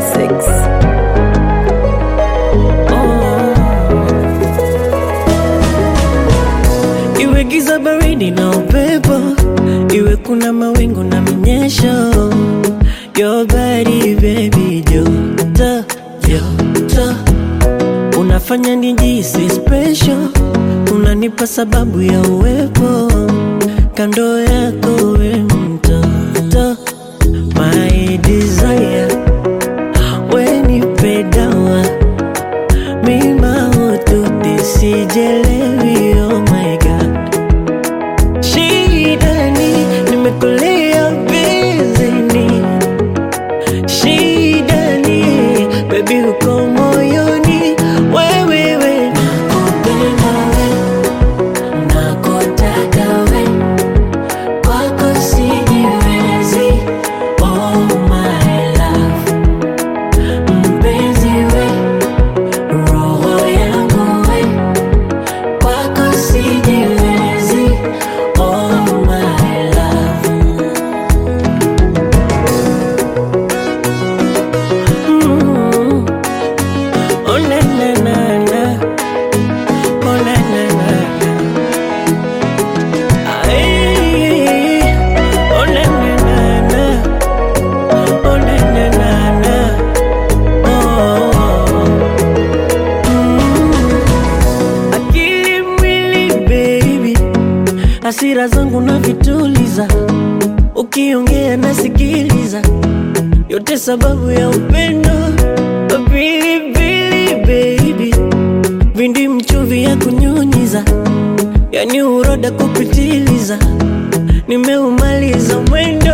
6. Iwe giza baridi na upepo, iwe kuna mawingu na mnyesho, your body baby joto, joto. Unafanya nijihisi special, unanipa sababu ya uwepo kando yako we mtoto, my desire. We nipe dawa, mi mahututi sijelewi, oh my god. Shidani, nimekulia bizini. Shidani, baby uko moyoni. Wewe nakupenda we, nakutaka we, kwako sijiwezi, oh my love. Mpenzi we, roho yangu we, kwako sijiwezi, oh my love. Oh na na na na, oh na na na na. Ay, oh na na na na, oh na na na na. Oh, akili mwili baby, hasira zangu na vituliza, ukiongea nasikiliza, yote sababu ya upendo. Pilipili baby, vindi mchuvi ya kunyunyiza, yani uroda kupitiliza, nimeumaliza mwendo.